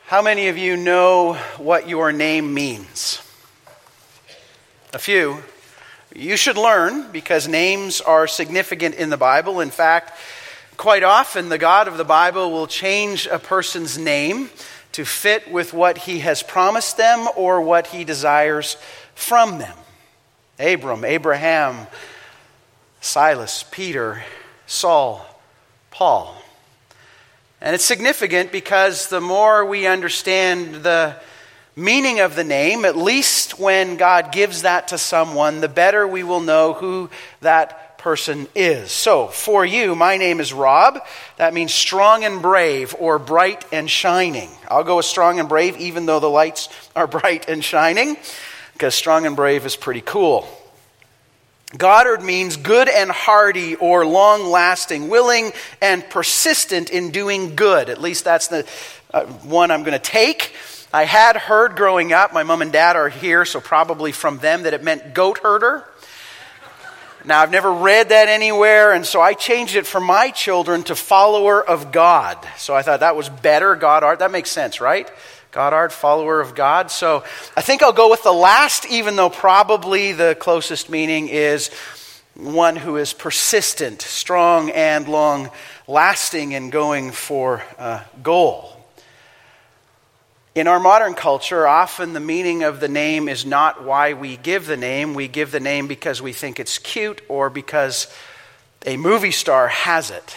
How many of you know what your name means? A few. You should learn because names are significant in the Bible. In fact, quite often the God of the Bible will change a person's name to fit with what he has promised them or what he desires from them. Abram, Abraham, Silas, Peter, Saul, Paul. And it's significant because the more we understand the meaning of the name, at least when God gives that to someone, the better we will know who that person is. So, for you, my name is Rob. That means strong and brave or bright and shining. I'll go with strong and brave even though the lights are bright and shining, because strong and brave is pretty cool. Goddard means good and hardy or long-lasting, willing and persistent in doing good. At least that's the one I'm going to take. I had heard growing up, my mom and dad are here, so probably from them, that it meant goat herder. Now, I've never read that anywhere, and so I changed it for my children to follower of God. So I thought that was better, Goddard. That makes sense, right? Goddard, follower of God. So I think I'll go with the last, even though probably the closest meaning is one who is persistent, strong, and long-lasting in going for a goal. In our modern culture, often the meaning of the name is not why we give the name. We give the name because we think it's cute or because a movie star has it,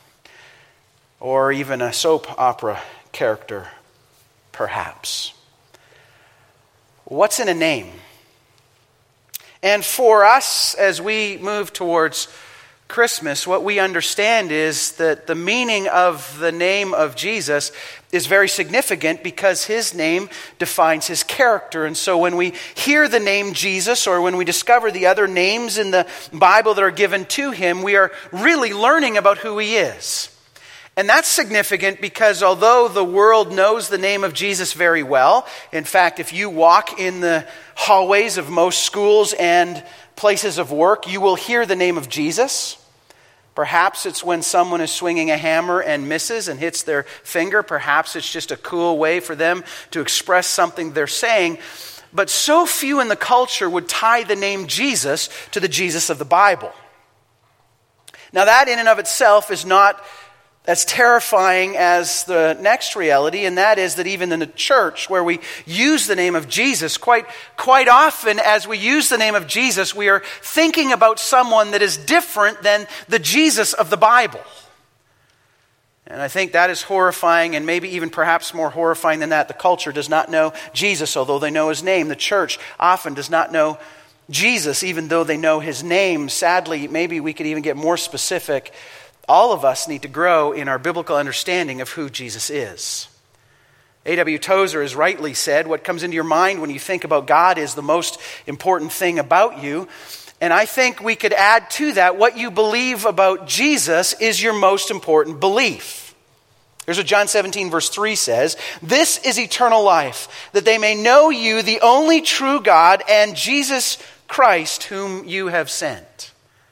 or even a soap opera character. Perhaps. What's in a name? And for us, as we move towards Christmas, what we understand is that the meaning of the name of Jesus is very significant because his name defines his character. And so when we hear the name Jesus, or when we discover the other names in the Bible that are given to him, we are really learning about who he is. And that's significant because although the world knows the name of Jesus very well, in fact, if you walk in the hallways of most schools and places of work, you will hear the name of Jesus. Perhaps it's when someone is swinging a hammer and misses and hits their finger. Perhaps it's just a cool way for them to express something they're saying. But so few in the culture would tie the name Jesus to the Jesus of the Bible. Now that in and of itself is not as terrifying as the next reality, and that is that even in the church where we use the name of Jesus, quite often as we use the name of Jesus, we are thinking about someone that is different than the Jesus of the Bible. And I think that is horrifying, and maybe even perhaps more horrifying than that. The culture does not know Jesus, although they know his name. The church often does not know Jesus, even though they know his name. Sadly, maybe we could even get more specific. All of us need to grow in our biblical understanding of who Jesus is. A.W. Tozer has rightly said, what comes into your mind when you think about God is the most important thing about you. And I think we could add to that, what you believe about Jesus is your most important belief. Here's what John 17 verse 3 says, "This is eternal life, that they may know you, the only true God, and Jesus Christ, whom you have sent."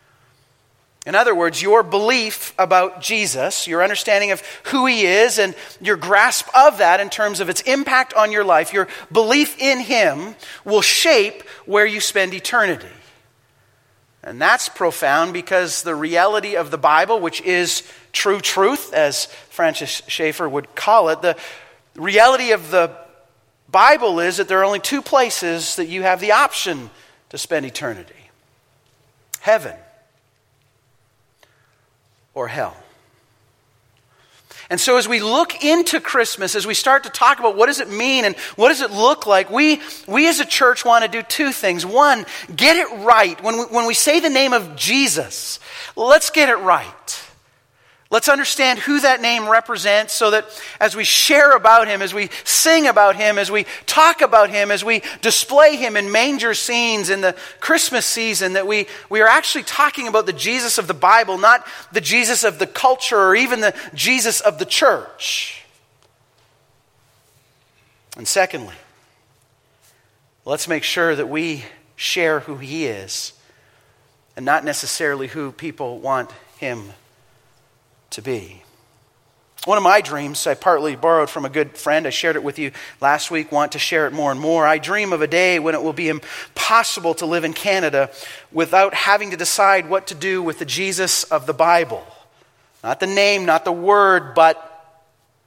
In other words, your belief about Jesus, your understanding of who he is and your grasp of that in terms of its impact on your life, your belief in him will shape where you spend eternity. And that's profound because the reality of the Bible, which is true truth, as Francis Schaeffer would call it, the reality of the Bible is that there are only two places that you have the option to spend eternity: heaven or hell. And so as we look into Christmas, as we start to talk about what does it mean and what does it look like, we as a church want to do two things. One, get it right. When we say the name of Jesus, let's get it right. Let's understand who that name represents so that as we share about him, as we sing about him, as we talk about him, as we display him in manger scenes in the Christmas season, that we are actually talking about the Jesus of the Bible, not the Jesus of the culture or even the Jesus of the church. And secondly, let's make sure that we share who he is and not necessarily who people want him to be. One of my dreams, I partly borrowed from a good friend. I shared it with you last week, want to share it more and more. I dream of a day when it will be impossible to live in Canada without having to decide what to do with the Jesus of the Bible. Not the name, not the word, but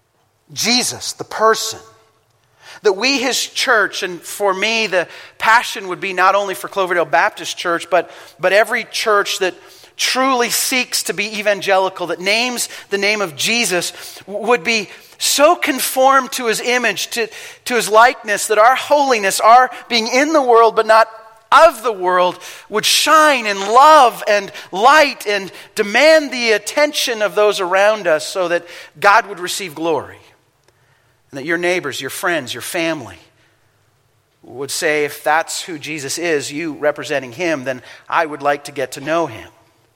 Jesus, the person. That we, his church, and for me, the passion would be not only for Cloverdale Baptist Church, but every church that truly seeks to be evangelical, that names the name of Jesus, would be so conformed to his image, to his likeness, that our holiness, our being in the world but not of the world, would shine in love and light and demand the attention of those around us so that God would receive glory. And that your neighbors, your friends, your family would say, if that's who Jesus is, you representing him, then I would like to get to know him.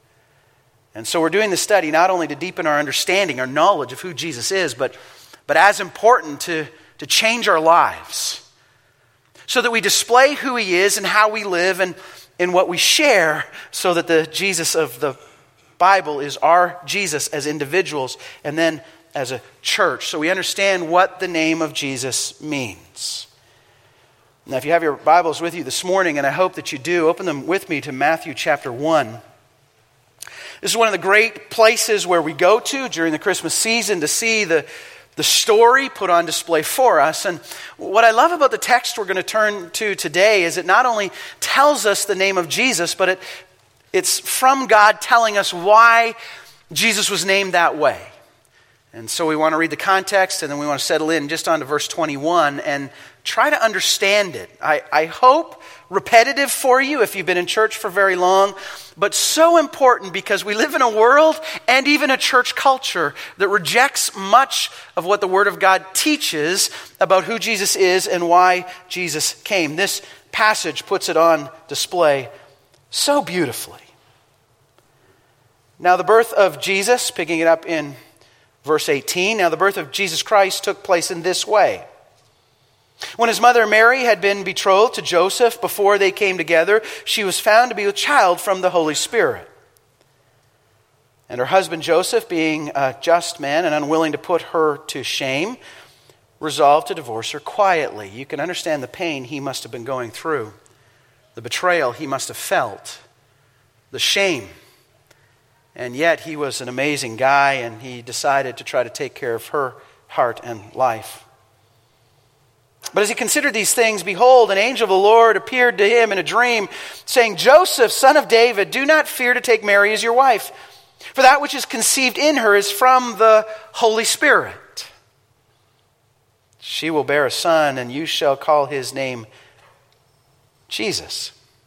And so we're doing this study not only to deepen our understanding, our knowledge of who Jesus is, but as important to change our lives so that we display who he is and how we live and in what we share, so that the Jesus of the Bible is our Jesus as individuals and then as a church, so we understand what the name of Jesus means. Now, if you have your Bibles with you this morning, and I hope that you do, open them with me to Matthew chapter 1. This is one of the great places where we go to during the Christmas season to see the story put on display for us. And what I love about the text we're going to turn to today is it not only tells us the name of Jesus, but it's from God telling us why Jesus was named that way. And so we want to read the context, and then we want to settle in just onto verse 21 and try to understand it. I hope repetitive for you if you've been in church for very long, but so important because we live in a world and even a church culture that rejects much of what the Word of God teaches about who Jesus is and why Jesus came. This passage puts it on display so beautifully. Now the birth of Jesus, picking it up in verse 18, now the birth of Jesus Christ took place in this way. When his mother Mary had been betrothed to Joseph, before they came together, she was found to be with child from the Holy Spirit. And her husband Joseph, being a just man and unwilling to put her to shame, resolved to divorce her quietly. You can understand the pain he must have been going through, the betrayal he must have felt, the shame. And yet he was an amazing guy, and he decided to try to take care of her heart and life. But as he considered these things, behold, an angel of the Lord appeared to him in a dream, saying, Joseph, son of David, do not fear to take Mary as your wife, for that which is conceived in her is from the Holy Spirit. She will bear a son, and you shall call his name Jesus,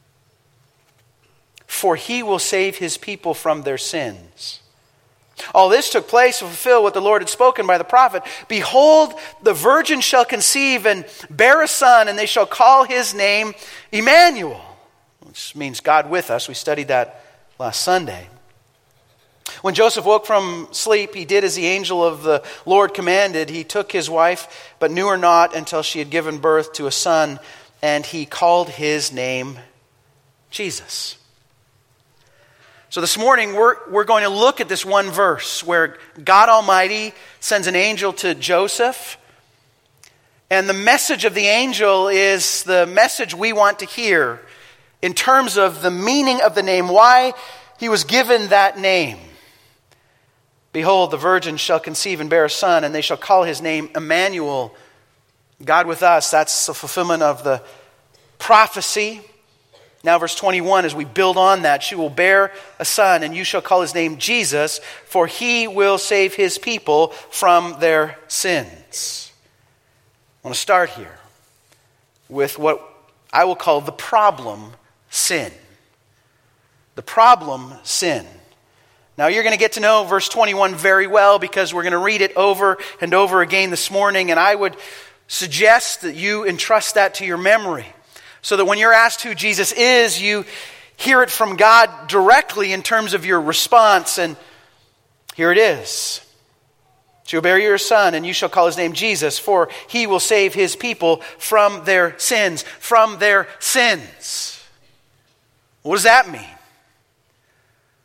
for he will save his people from their sins. All this took place to fulfill what the Lord had spoken by the prophet. Behold, the virgin shall conceive and bear a son, and they shall call his name Emmanuel, which means God with us. We studied that last Sunday. When Joseph woke from sleep, he did as the angel of the Lord commanded. He took his wife, but knew her not until she had given birth to a son, and he called his name Jesus. So this morning, we're going to look at this one verse where God Almighty sends an angel to Joseph. And the message of the angel is the message we want to hear in terms of the meaning of the name, why he was given that name. Behold, the virgin shall conceive and bear a son, and they shall call his name Emmanuel, God with us. That's the fulfillment of the prophecy. Now verse 21, as we build on that, she will bear a son, and you shall call his name Jesus, for he will save his people from their sins. I want to start here with what I will call the problem sin. The problem sin. Now you're going to get to know verse 21 very well because we're going to read it over and over again this morning, and I would suggest that you entrust that to your memory, so that when you're asked who Jesus is, you hear it from God directly in terms of your response. And here it is. She will bear you a son, and you shall call his name Jesus, for he will save his people from their sins. From their sins. What does that mean?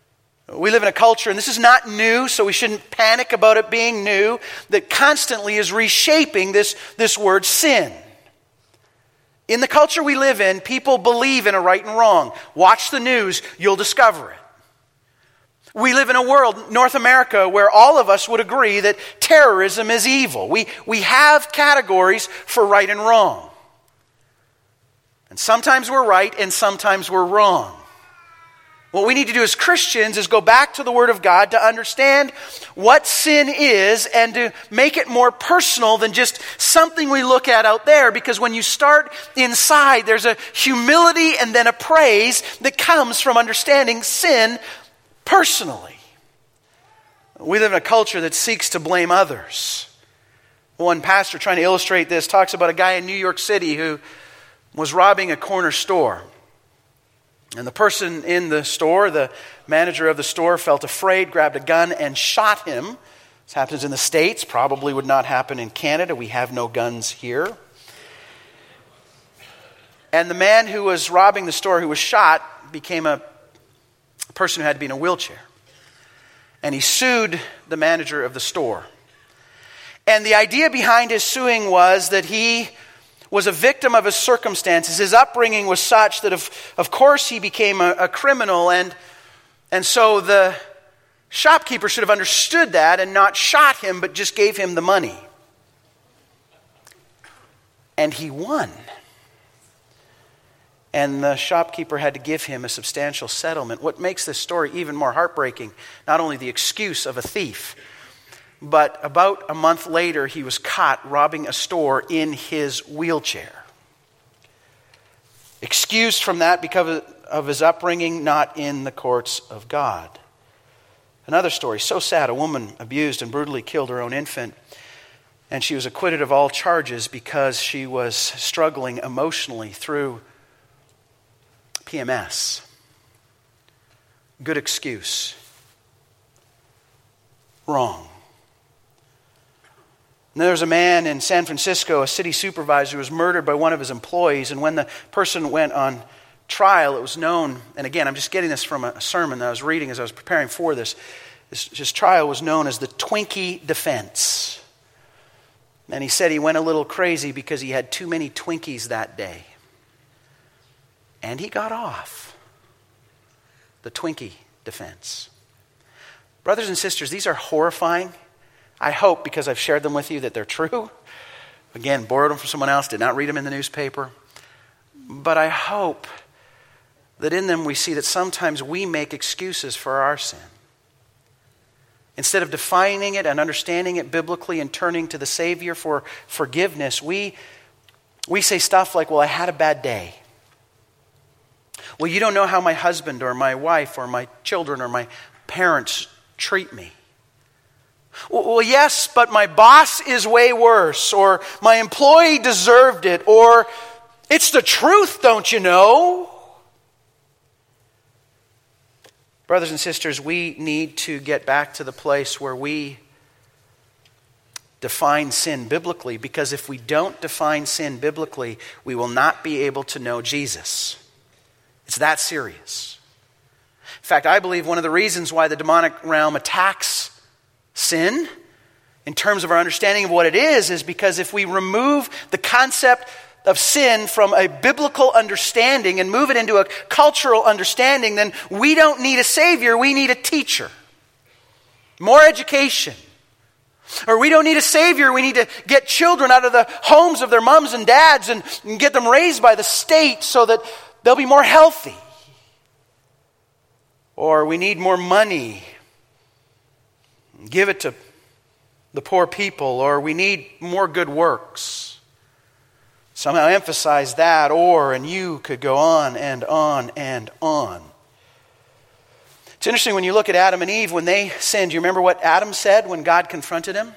We live in a culture, and this is not new, so we shouldn't panic about it being new, that constantly is reshaping this word sin. In the culture we live in, people believe in a right and wrong. Watch the news, you'll discover it. We live in a world, North America, where all of us would agree that terrorism is evil. We have categories for right and wrong. And sometimes we're right and sometimes we're wrong. What we need to do as Christians is go back to the Word of God to understand what sin is and to make it more personal than just something we look at out there. Because when you start inside, there's a humility and then a praise that comes from understanding sin personally. We live in a culture that seeks to blame others. One pastor trying to illustrate this talks about a guy in New York City who was robbing a corner store. And the person in the store, the manager of the store, felt afraid, grabbed a gun, and shot him. This happens in the States, probably would not happen in Canada. We have no guns here. And the man who was robbing the store, who was shot, became a person who had to be in a wheelchair. And he sued the manager of the store. And the idea behind his suing was that he was a victim of his circumstances. His upbringing was such that of course he became a criminal, and so the shopkeeper should have understood that and not shot him, but just gave him the money. And he won. And the shopkeeper had to give him a substantial settlement. What makes this story even more heartbreaking, not only the excuse of a thief, but about a month later, he was caught robbing a store in his wheelchair. Excused from that because of his upbringing, not in the courts of God. Another story, so sad, a woman abused and brutally killed her own infant, and she was acquitted of all charges because she was struggling emotionally through PMS. Good excuse. Wrong. And there was a man in San Francisco, a city supervisor, who was murdered by one of his employees. And when the person went on trial, it was known, and again, I'm just getting this from a sermon that I was reading as I was preparing for this. His trial was known as the Twinkie defense. And he said he went a little crazy because he had too many Twinkies that day. And he got off. The Twinkie defense. Brothers and sisters, these are horrifying. I hope, because I've shared them with you, that they're true. Again, borrowed them from someone else, did not read them in the newspaper. But I hope that in them we see that sometimes we make excuses for our sin. Instead of defining it and understanding it biblically and turning to the Savior for forgiveness, we say stuff like, well, I had a bad day. Well, you don't know how my husband or my wife or my children or my parents treat me. Well, yes, but my boss is way worse, or my employee deserved it, or it's the truth, don't you know? Brothers and sisters, we need to get back to the place where we define sin biblically, because if we don't define sin biblically, we will not be able to know Jesus. It's that serious. In fact, I believe one of the reasons why the demonic realm attacks sin, in terms of our understanding of what it is because if we remove the concept of sin from a biblical understanding and move it into a cultural understanding, then we don't need a Savior, we need a teacher. More education. Or we don't need a Savior, we need to get children out of the homes of their moms and dads and get them raised by the state so that they'll be more healthy. Or we need more money. Give it to the poor people, or we need more good works. Somehow emphasize that, and you could go on and on and on. It's interesting when you look at Adam and Eve, when they sinned, you remember what Adam said when God confronted him?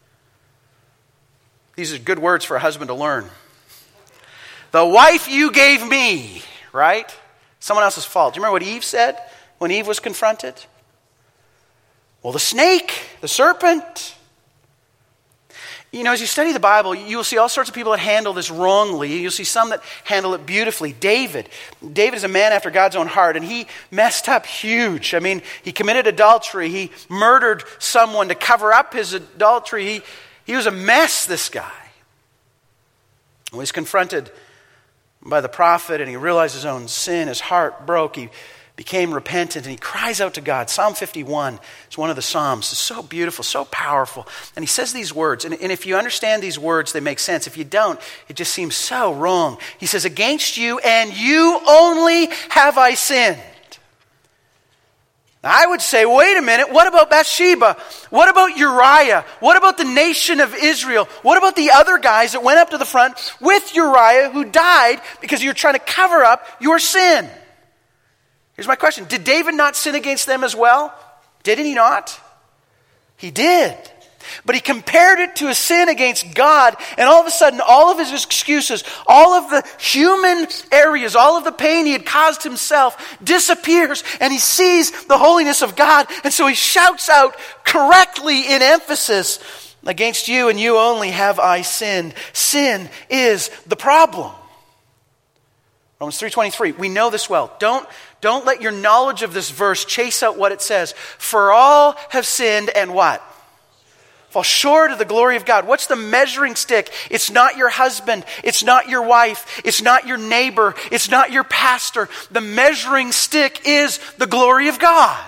These are good words for a husband to learn. The wife you gave me, right? Someone else's fault. Do you remember what Eve said when Eve was confronted? Well, the snake, the serpent. You know, as you study the Bible, you'll see all sorts of people that handle this wrongly. You'll see some that handle it beautifully. David is a man after God's own heart, and he messed up huge. I mean, he committed adultery. He murdered someone to cover up his adultery. He was a mess, this guy. When he's confronted by the prophet and he realized his own sin, his heart broke. He became repentant and he cries out to God. Psalm 51 is one of the Psalms. It's so beautiful, so powerful. And he says these words, and if you understand these words, they make sense. If you don't, it just seems so wrong. He says, against you and you only have I sinned. Now, I would say, wait a minute, what about Bathsheba? What about Uriah? What about the nation of Israel? What about the other guys that went up to the front with Uriah who died because you're trying to cover up your sin? Here's my question. Did David not sin against them as well? Didn't he not? He did. But he compared it to a sin against God, and all of a sudden, all of his excuses, all of the human areas, all of the pain he had caused himself disappears, and he sees the holiness of God, and so he shouts out correctly in emphasis, against you and you only have I sinned. Sin is the problem. Romans 3:23, we know this well. Don't let your knowledge of this verse chase out what it says. For all have sinned and what? Fall short of the glory of God. What's the measuring stick? It's not your husband. It's not your wife. It's not your neighbor. It's not your pastor. The measuring stick is the glory of God.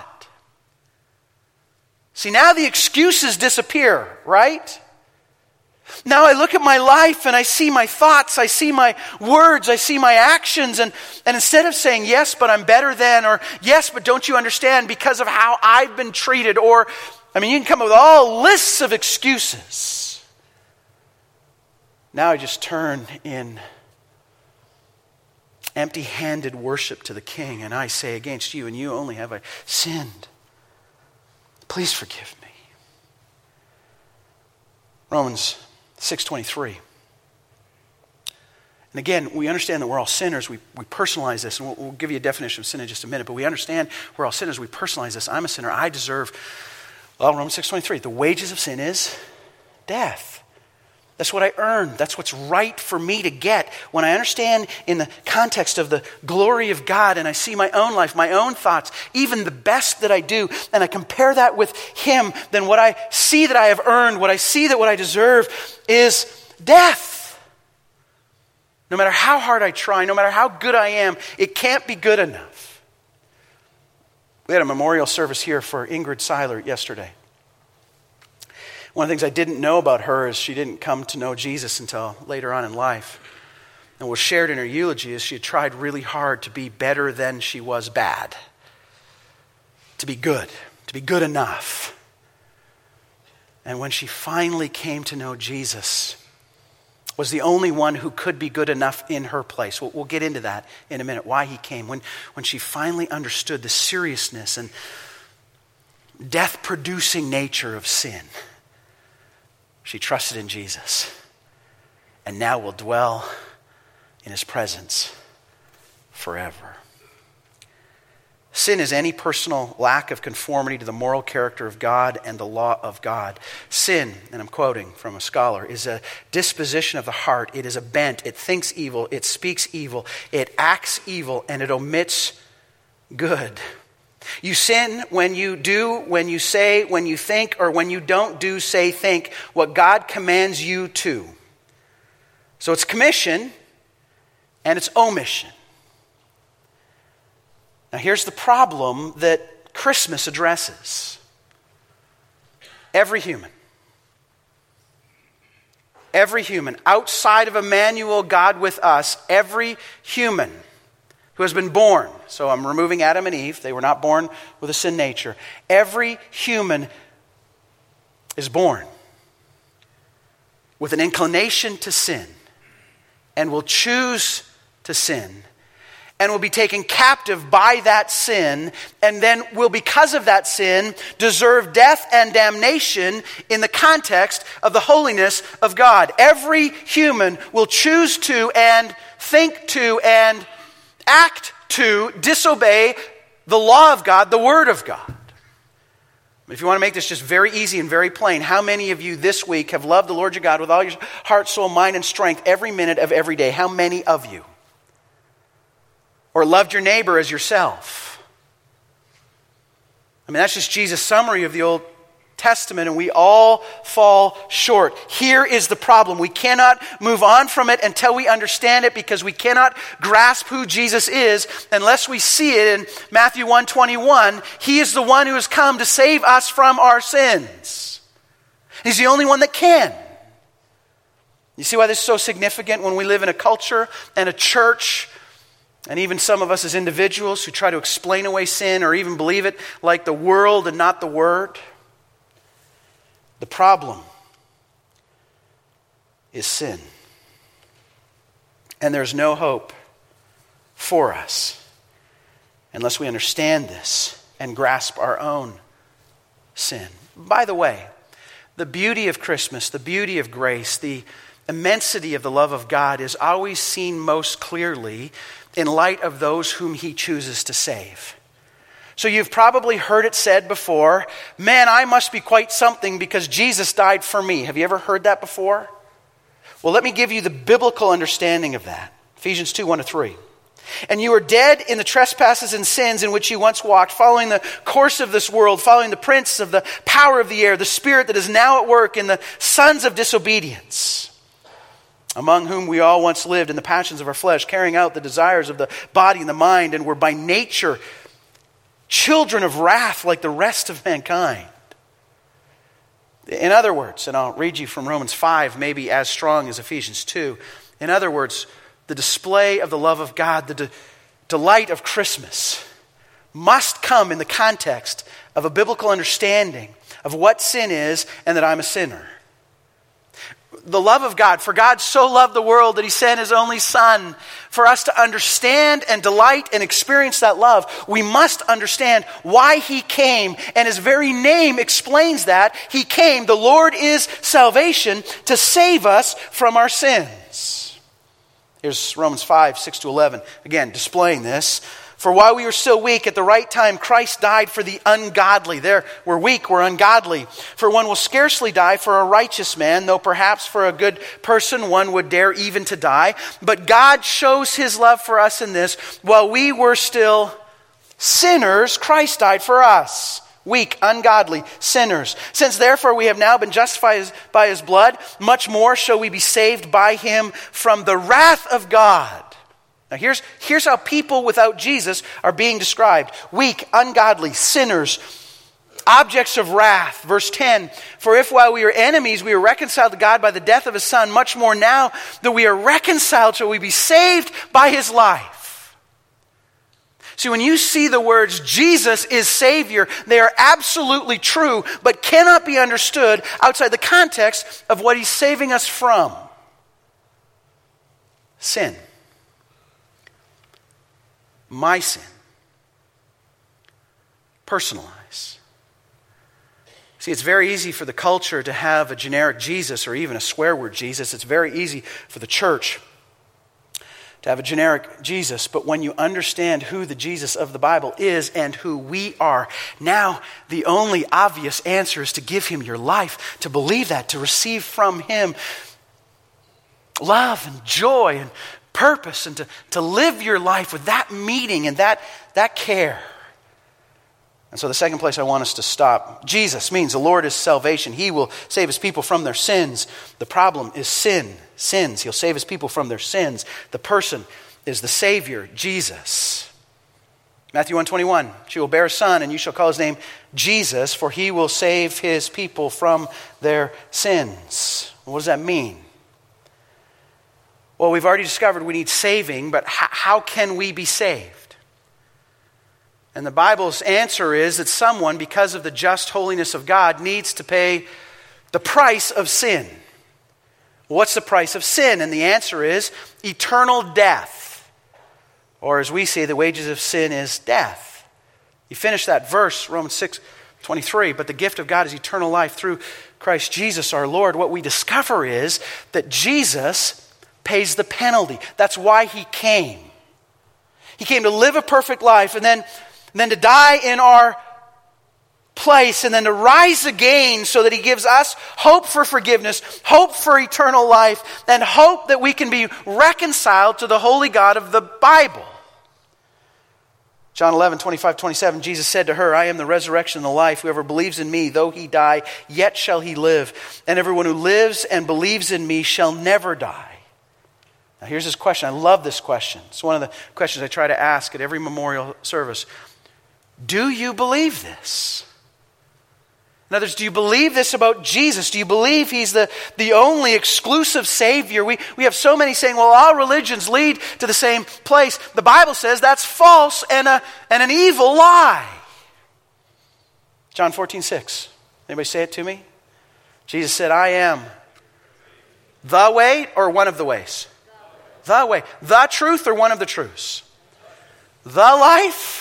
See, now the excuses disappear, right? Now I look at my life and I see my thoughts, I see my words, I see my actions, and instead of saying, yes, but I'm better than, or yes, but don't you understand because of how I've been treated, or, I mean, you can come up with all lists of excuses. Now I just turn in empty-handed worship to the King, and I say, against you and you only have I sinned. Please forgive me. Romans 6:23. And again, we understand that we're all sinners. We personalize this, and we'll give you a definition of sin in just a minute, but we understand we're all sinners. We personalize this. I'm a sinner. I deserve, well, Romans 6:23, the wages of sin is death. That's what I earn. That's what's right for me to get. When I understand in the context of the glory of God and I see my own life, my own thoughts, even the best that I do, and I compare that with Him, then what I see that I have earned, what I see that what I deserve is death. No matter how hard I try, no matter how good I am, it can't be good enough. We had a memorial service here for Ingrid Seiler yesterday. One of the things I didn't know about her is she didn't come to know Jesus until later on in life. And what was shared in her eulogy is she had tried really hard to be better than she was bad. To be good enough. And when she finally came to know Jesus, was the only one who could be good enough in her place. We'll get into that in a minute, why he came. When she finally understood the seriousness and death-producing nature of sin, she trusted in Jesus and now will dwell in His presence forever. Sin is any personal lack of conformity to the moral character of God and the law of God. Sin, and I'm quoting from a scholar, is a disposition of the heart. It is a bent. It thinks evil. It speaks evil. It acts evil, and it omits good. You sin when you do, when you say, when you think, or when you don't do, say, think what God commands you to. So it's commission and it's omission. Now here's the problem that Christmas addresses. Every human outside of Emmanuel, God with us, every human who has been born, so I'm removing Adam and Eve, they were not born with a sin nature. Every human is born with an inclination to sin and will choose to sin and will be taken captive by that sin and then will, because of that sin, deserve death and damnation in the context of the holiness of God. Every human will choose to and think to and act to disobey the law of God, the Word of God. If you want to make this just very easy and very plain, how many of you this week have loved the Lord your God with all your heart, soul, mind, and strength every minute of every day? How many of you? Or loved your neighbor as yourself? I mean, that's just Jesus' summary of the Old Testament, and we all fall short. Here is the problem. We cannot move on from it until we understand it, because we cannot grasp who Jesus is unless we see it in Matthew 1:21. He is the one who has come to save us from our sins. He's the only one that can. You see why this is so significant when we live in a culture and a church, and even some of us as individuals who try to explain away sin or even believe it like the world and not the Word? The problem is sin. And there's no hope for us unless we understand this and grasp our own sin. By the way, the beauty of Christmas, the beauty of grace, the immensity of the love of God is always seen most clearly in light of those whom He chooses to save. So you've probably heard it said before, man, I must be quite something because Jesus died for me. Have you ever heard that before? Well, let me give you the biblical understanding of that. Ephesians 2:1-3. And you are dead in the trespasses and sins in which you once walked, following the course of this world, following the prince of the power of the air, the spirit that is now at work in the sons of disobedience, among whom we all once lived in the passions of our flesh, carrying out the desires of the body and the mind, and were by nature children of wrath like the rest of mankind. In other words, and I'll read you from Romans 5, maybe as strong as Ephesians 2. In other words, the display of the love of God, the delight of Christmas, must come in the context of a biblical understanding of what sin is and that I'm a sinner. The love of God, for God so loved the world that He sent His only Son. For us to understand and delight and experience that love, we must understand why He came, and His very name explains that. He came, the Lord is salvation, to save us from our sins. Here's Romans 5, 6-11, again displaying this. For while we were still weak, at the right time, Christ died for the ungodly. There, we're weak, we're ungodly. For one will scarcely die for a righteous man, though perhaps for a good person one would dare even to die. But God shows His love for us in this: while we were still sinners, Christ died for us. Weak, ungodly, sinners. Since therefore we have now been justified by His blood, much more shall we be saved by Him from the wrath of God. Now here's how people without Jesus are being described. Weak, ungodly, sinners, objects of wrath. Verse 10, for if while we were enemies we were reconciled to God by the death of His Son, much more now that we are reconciled shall we be saved by His life. See, when you see the words Jesus is Savior, they are absolutely true, but cannot be understood outside the context of what He's saving us from. Sin. My sin. Personalize. See, it's very easy for the culture to have a generic Jesus or even a swear word Jesus. It's very easy for the church to have a generic Jesus. But when you understand who the Jesus of the Bible is and who we are, now the only obvious answer is to give Him your life, to believe that, to receive from Him love and joy and purpose, and to live your life with that meaning and that care. And so the second place I want us to stop, Jesus means the Lord is salvation. He will save His people from their sins. The problem is sins. He'll save His people from their sins. The person is the Savior, Jesus. Matthew 1:21, she will bear a son, and you shall call His name Jesus, for He will save His people from their sins. What does that mean? Well, we've already discovered we need saving, but how can we be saved? And the Bible's answer is that someone, because of the just holiness of God, needs to pay the price of sin. What's the price of sin? And the answer is eternal death. Or as we say, the wages of sin is death. You finish that verse, Romans 6:23, but the gift of God is eternal life through Christ Jesus our Lord. What we discover is that Jesus pays the penalty. That's why He came. He came to live a perfect life and then to die in our place and then to rise again so that he gives us hope for forgiveness, hope for eternal life, and hope that we can be reconciled to the holy God of the Bible. John 11:25-27, Jesus said to her, I am the resurrection and the life. Whoever believes in me, though he die, yet shall he live. And everyone who lives and believes in me shall never die. Now here's his question. I love this question. It's one of the questions I try to ask at every memorial service. Do you believe this? In other words, do you believe this about Jesus? Do you believe he's the only exclusive Savior? We have so many saying, well, all religions lead to the same place. The Bible says that's false and an evil lie. John 14:6. Anybody say it to me? Jesus said, I am the way or one of the ways? The way. The truth or one of the truths? The life.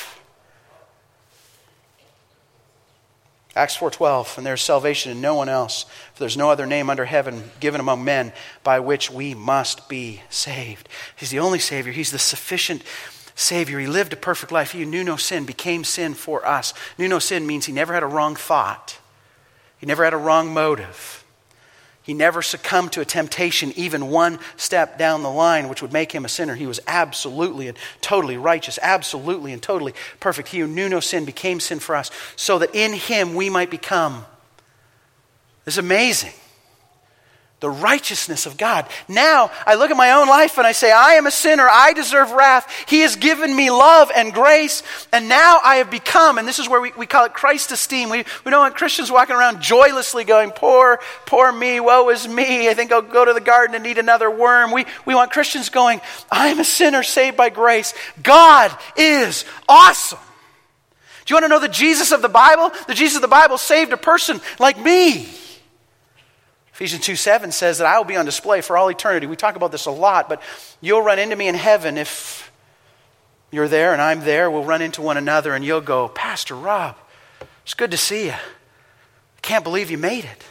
Acts 4:12, and there is salvation in no one else, for there is no other name under heaven given among men by which we must be saved. He's the only Savior. He's the sufficient Savior. He lived a perfect life. He who knew no sin became sin for us. Knew no sin means he never had a wrong thought. He never had a wrong motive. He never succumbed to a temptation even one step down the line, which would make him a sinner. He was absolutely and totally righteous, absolutely and totally perfect. He who knew no sin became sin for us, so that in him we might become, this is amazing, the righteousness of God. Now, I look at my own life and I say, I am a sinner. I deserve wrath. He has given me love and grace. And now I have become, and this is where we call it Christ esteem. We don't want Christians walking around joylessly going, poor me, woe is me. I think I'll go to the garden and eat another worm. We want Christians going, I'm a sinner saved by grace. God is awesome. Do you want to know the Jesus of the Bible? The Jesus of the Bible saved a person like me. Ephesians 2:7 says that I will be on display for all eternity. We talk about this a lot, but you'll run into me in heaven if you're there and I'm there. We'll run into one another and you'll go, Pastor Rob, it's good to see you. I can't believe you made it.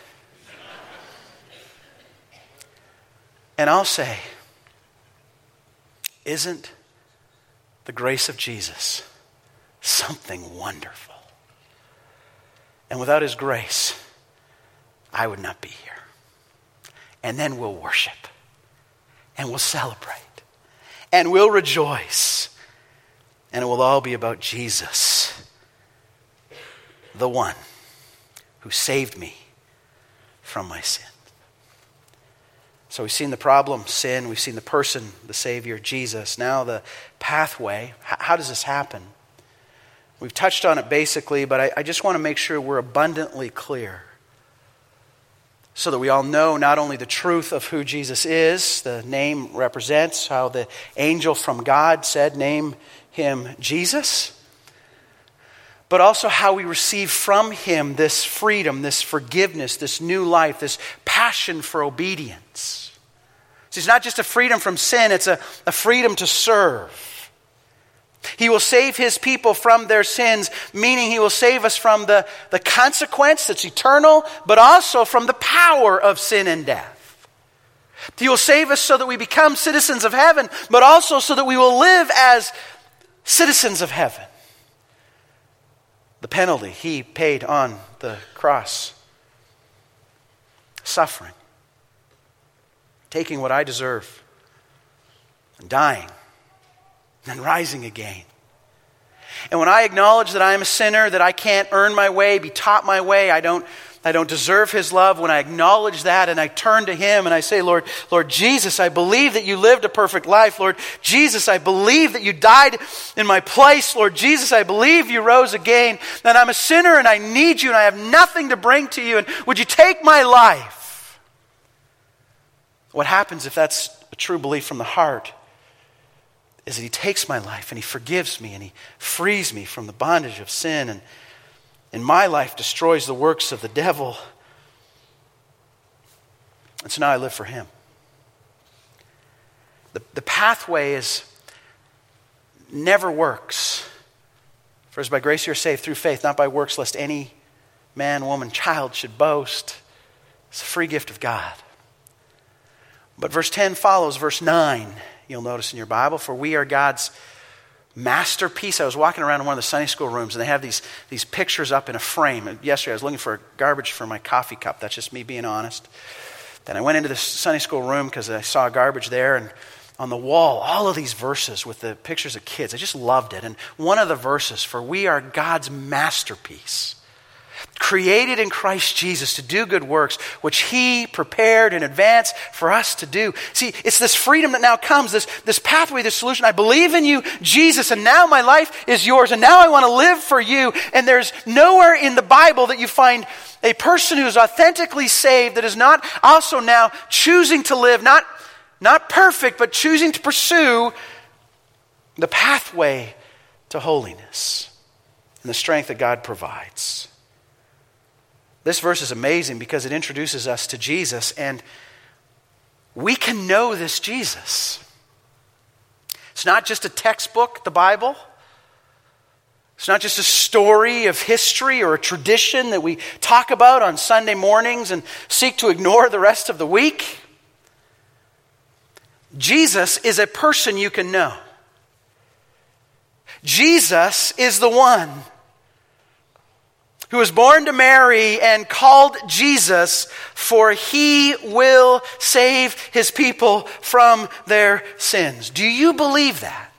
And I'll say, isn't the grace of Jesus something wonderful? And without his grace, I would not be here. And then we'll worship. And we'll celebrate. And we'll rejoice. And it will all be about Jesus, the one who saved me from my sin. So we've seen the problem, sin. We've seen the person, the Savior, Jesus. Now the pathway. How does this happen? We've touched on it basically, but I just want to make sure we're abundantly clear, so that we all know not only the truth of who Jesus is, the name represents, how the angel from God said, name him Jesus, but also how we receive from him this freedom, this forgiveness, this new life, this passion for obedience. So it's not just a freedom from sin, it's a freedom to serve. He will save his people from their sins, meaning he will save us from the consequence that's eternal, but also from the power of sin and death. He will save us so that we become citizens of heaven, but also so that we will live as citizens of heaven. The penalty he paid on the cross. Suffering. Taking what I deserve. And dying. And rising again. And when I acknowledge that I am a sinner, that I can't earn my way, be taught my way, I don't deserve his love, when I acknowledge that and I turn to him and I say, Lord Jesus, I believe that you lived a perfect life. Lord Jesus, I believe that you died in my place. Lord Jesus, I believe you rose again. That I'm a sinner and I need you and I have nothing to bring to you. And would you take my life? What happens if that's a true belief from the heart is that he takes my life and he forgives me and he frees me from the bondage of sin, and in my life destroys the works of the devil. And so now I live for him. The pathway never works. For as by grace you are saved through faith, not by works, lest any man, woman, child should boast. It's a free gift of God. But verse 10 follows verse 9. You'll notice in your Bible, for we are God's masterpiece. I was walking around in one of the Sunday school rooms, and they have these pictures up in a frame. And yesterday I was looking for garbage for my coffee cup. That's just me being honest. Then I went into the Sunday school room because I saw garbage there, and on the wall, all of these verses with the pictures of kids. I just loved it. And one of the verses, for we are God's masterpiece, created in Christ Jesus to do good works, which He prepared in advance for us to do. See, it's this freedom that now comes, this pathway, this solution. I believe in you, Jesus, and now my life is yours, and now I want to live for you. And there's nowhere in the Bible that you find a person who is authentically saved that is not also now choosing to live, not perfect, but choosing to pursue the pathway to holiness and the strength that God provides. This verse is amazing because it introduces us to Jesus, and we can know this Jesus. It's not just a textbook, the Bible. It's not just a story of history or a tradition that we talk about on Sunday mornings and seek to ignore the rest of the week. Jesus is a person you can know. Jesus is the one who was born to Mary and called Jesus, for He will save His people from their sins. Do you believe that?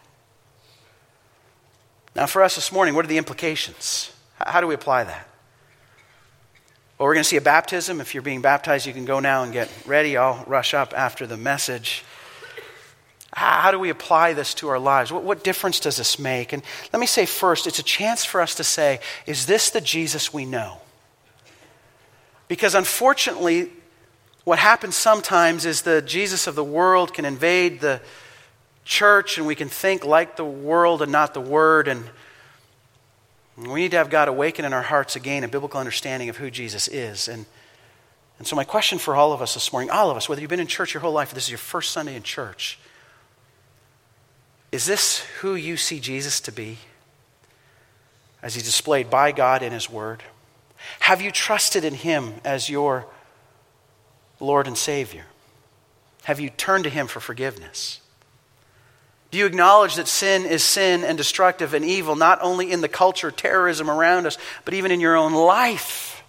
Now for us this morning, what are the implications? How do we apply that? Well, we're going to see a baptism. If you're being baptized, you can go now and get ready. I'll rush up after the message. How do we apply this to our lives? What difference does this make? And let me say first, it's a chance for us to say, is this the Jesus we know? Because unfortunately, what happens sometimes is the Jesus of the world can invade the church, and we can think like the world and not the Word. And we need to have God awaken in our hearts again a biblical understanding of who Jesus is. And so my question for all of us this morning, all of us, whether you've been in church your whole life or this is your first Sunday in church, is this who you see Jesus to be as He's displayed by God in His Word? Have you trusted in Him as your Lord and Savior? Have you turned to Him for forgiveness? Do you acknowledge that sin is sin and destructive and evil, not only in the culture, terrorism around us, but even in your own life?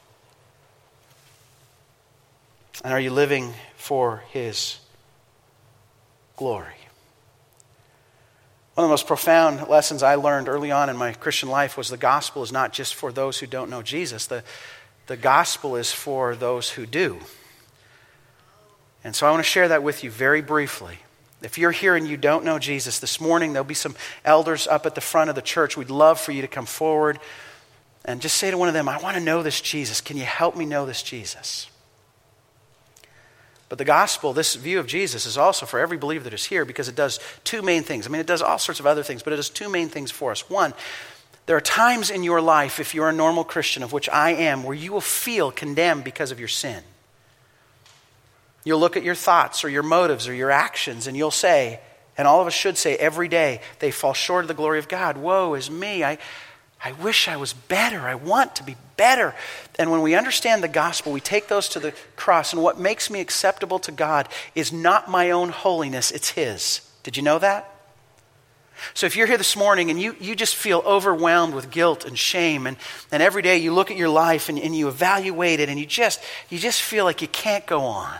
And are you living for His glory? One of the most profound lessons I learned early on in my Christian life was the gospel is not just for those who don't know Jesus. The gospel is for those who do. And so I want to share that with you very briefly. If you're here and you don't know Jesus, this morning there'll be some elders up at the front of the church. We'd love for you to come forward and just say to one of them, I want to know this Jesus. Can you help me know this Jesus? But the gospel, this view of Jesus, is also for every believer that is here because it does two main things. I mean, it does all sorts of other things, but it does two main things for us. One, there are times in your life, if you're a normal Christian, of which I am, where you will feel condemned because of your sin. You'll look at your thoughts or your motives or your actions and you'll say, and all of us should say every day, they fall short of the glory of God. Woe is me. I wish I was better. I want to be better. And when we understand the gospel, we take those to the cross. And what makes me acceptable to God is not my own holiness, it's His. Did you know that? So if you're here this morning and you just feel overwhelmed with guilt and shame, and every day you look at your life and you evaluate it and you just feel like you can't go on.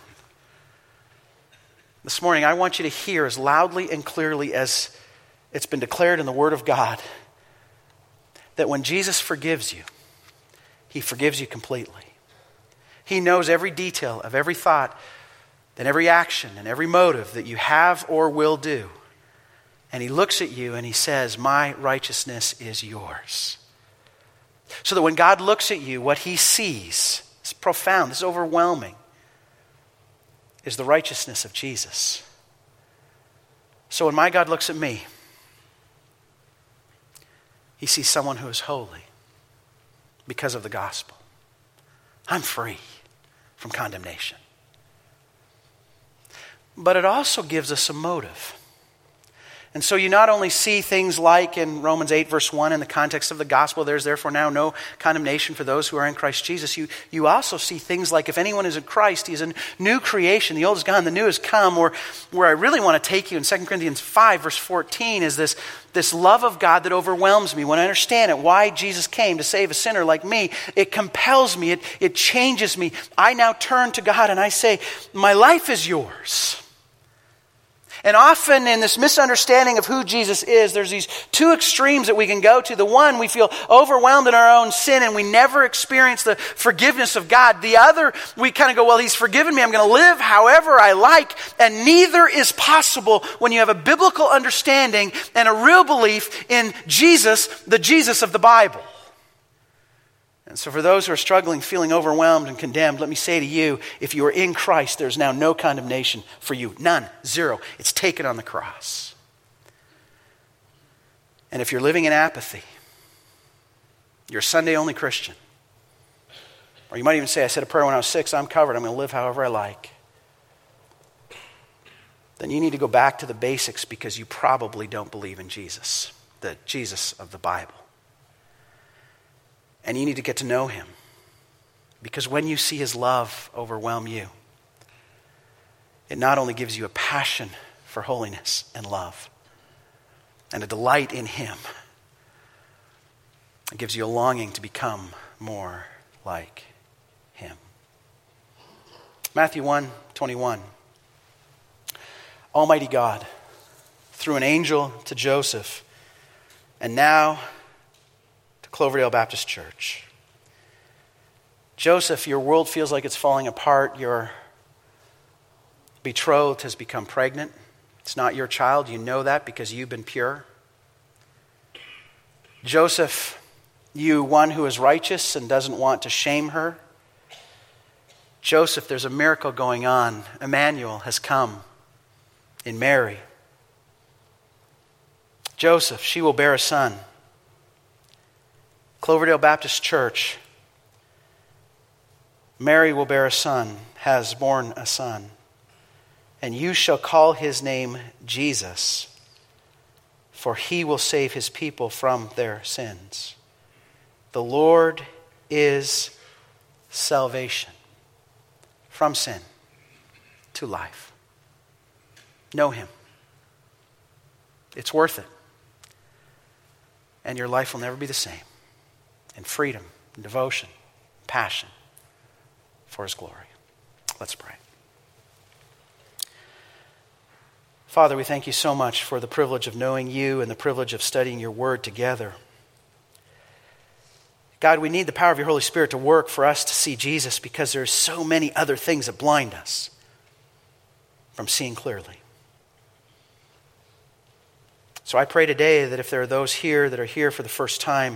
This morning I want you to hear as loudly and clearly as it's been declared in the Word of God that when Jesus forgives you, He forgives you completely. He knows every detail of every thought and every action and every motive that you have or will do. And He looks at you and He says, my righteousness is yours. So that when God looks at you, what He sees, it's profound, it's overwhelming, is the righteousness of Jesus. So when my God looks at me, He sees someone who is holy because of the gospel. I'm free from condemnation. But it also gives us a motive. And so you not only see things like in Romans 8 verse 1 in the context of the gospel, there's therefore now no condemnation for those who are in Christ Jesus. You also see things like if anyone is in Christ, he's a new creation. The old is gone, the new has come. Or where I really want to take you in 2 Corinthians 5 verse 14 is this love of God that overwhelms me. When I understand it, why Jesus came to save a sinner like me, it compels me, it changes me. I now turn to God and I say, my life is yours. And often in this misunderstanding of who Jesus is, there's these two extremes that we can go to. The one, we feel overwhelmed in our own sin and we never experience the forgiveness of God. The other, we kind of go, well, he's forgiven me. I'm going to live however I like. And neither is possible when you have a biblical understanding and a real belief in Jesus, the Jesus of the Bible. And so for those who are struggling, feeling overwhelmed and condemned, let me say to you, if you are in Christ, there's now no condemnation for you. None. Zero. It's taken on the cross. And if you're living in apathy, you're a Sunday-only Christian. Or you might even say, I said a prayer when I was 6, I'm covered, I'm going to live however I like. Then you need to go back to the basics because you probably don't believe in Jesus, the Jesus of the Bible. And you need to get to know him. Because when you see his love overwhelm you, it not only gives you a passion for holiness and love and a delight in him, it gives you a longing to become more like him. Matthew 1:21. Almighty God, through an angel to Joseph, and now Cloverdale Baptist Church. Joseph, your world feels like it's falling apart. Your betrothed has become pregnant. It's not your child. You know that because you've been pure. Joseph, you one who is righteous and doesn't want to shame her. Joseph, there's a miracle going on. Emmanuel has come in Mary. Joseph, she will bear a son. Cloverdale Baptist Church, Mary will bear a son, has borne a son, and you shall call his name Jesus, for he will save his people from their sins. The Lord is salvation from sin to life. Know him. It's worth it. And your life will never be the same. And freedom, and devotion, passion for his glory. Let's pray. Father, we thank you so much for the privilege of knowing you and the privilege of studying your word together. God, we need the power of your Holy Spirit to work for us to see Jesus because there are so many other things that blind us from seeing clearly. So I pray today that if there are those here that are here for the first time,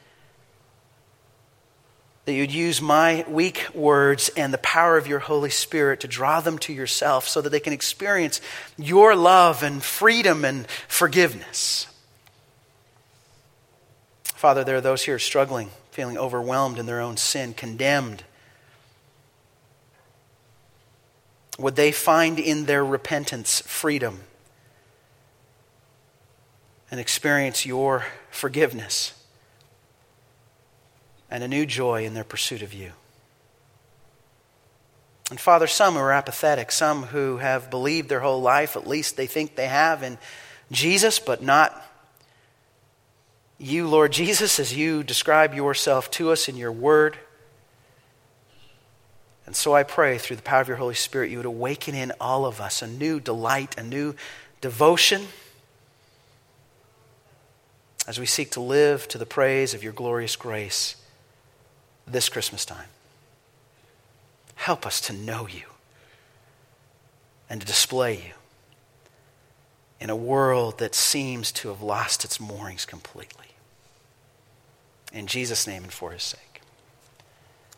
that you'd use my weak words and the power of your Holy Spirit to draw them to yourself so that they can experience your love and freedom and forgiveness. Father, there are those here struggling, feeling overwhelmed in their own sin, condemned. Would they find in their repentance freedom and experience your forgiveness and a new joy in their pursuit of you. And Father, some who are apathetic, some who have believed their whole life, at least they think they have in Jesus, but not you, Lord Jesus, as you describe yourself to us in your word. And so I pray through the power of your Holy Spirit, you would awaken in all of us a new delight, a new devotion as we seek to live to the praise of your glorious grace this Christmas time. Help us to know you and to display you in a world that seems to have lost its moorings completely. In Jesus' name and for his sake.